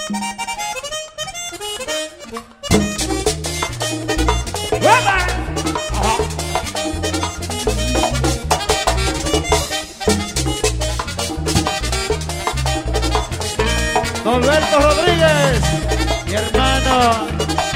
Norberto Rodríguez, mi hermano.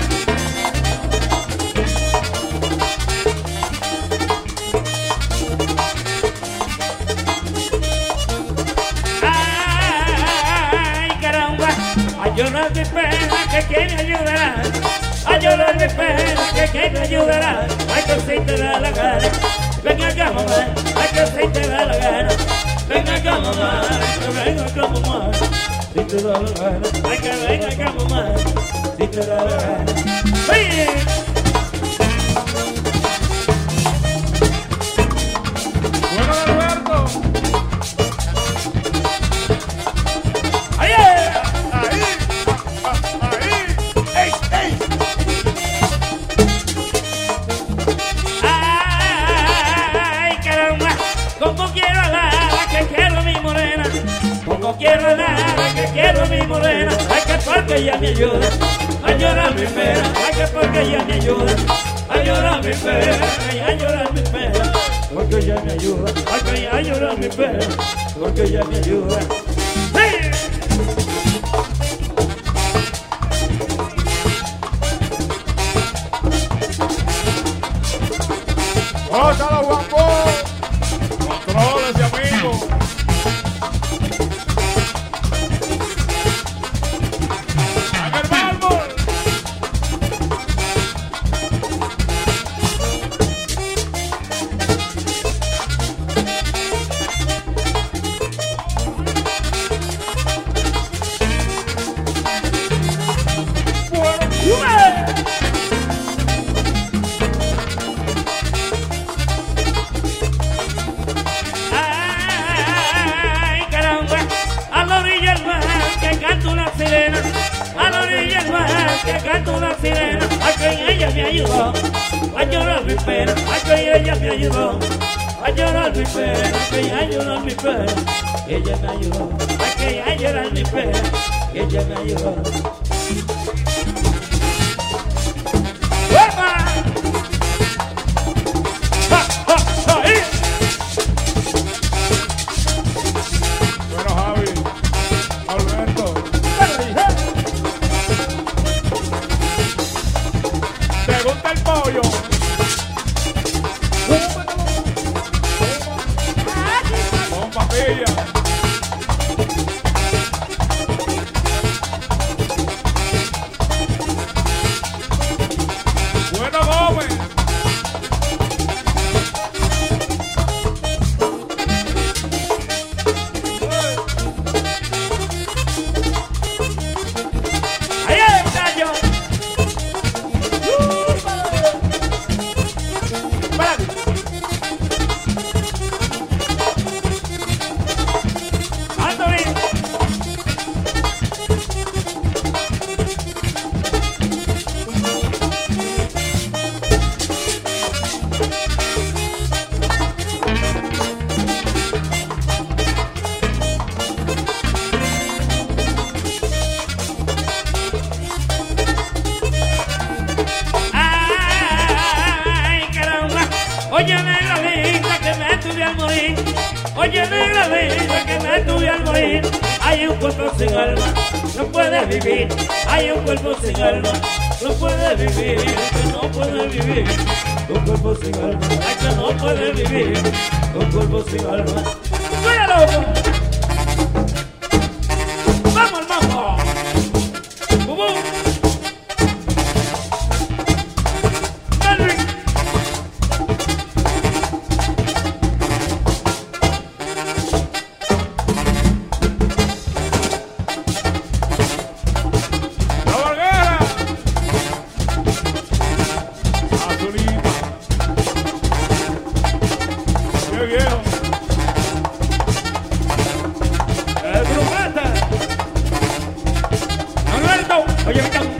Ay, caramba, a llorar mi pena que quiere ayudar. A llorar mi pena que quiere ayudar. Ay, que si te da la gana, ven acá mamá. Ay, que si te da la gana, ven acá mamá. Ven acá mamá. Si te da la gana, ay que venga acá mamá, si te da la gana. ¡Oye! Bueno, Alberto. ¡Ahí! Ahí. Ahí. ¡Ey! ¡Ay, caramba! Como quiero a la que quiero mi morena. Como quiero a la que quiero mi morena. Ay, que porque ella me ayuda a llorar mi pena. Ay, que porque ella me ayuda a llorar mi pena. Ay, a llorar mi pena. Porque ella me ayuda. Ay, que a llorar mi pena. Porque ella me ayuda. ¡Sí! ¡Ósalo, guapo! Contrólese, amigo. ¡Haga el mármol! Ay, caramba, a la orilla del mar que canta una sirena, a la orilla del mar que canta una sirena, ay que ella me ayudó a llorar mi pena, ay que ella me ayudó a llorar mi pena, que ella llorar mi pena, ella me ayudó, ay que ella llorar mi pena, ella me ayudó. ¡Epa! ¡Ja, ja, ja! ¡Eh! Bueno, Javi. Alberto. ¿Te gusta el pollo? Con papilla. Bueno, Gómez. ¡Ahí está yo! ¡Anthony! ¡Ay, caramba! Oye, negra linda, que me tuve al morir. Oye, negra linda, que me tuve al morir. Hay un cuerpo sin alma, no puede vivir. Hay un cuerpo sin alma, no puede vivir. Que no puede vivir. Un cuerpo sin alma, ay, que no puede vivir. Un cuerpo sin alma. ¡Suena loco! ¡Vamos al mambo! ¡Bubú! ¡Melvin! La Barguera. Azulita. Qué viejo. ¡El Brujata! ¡Alberto! Oye,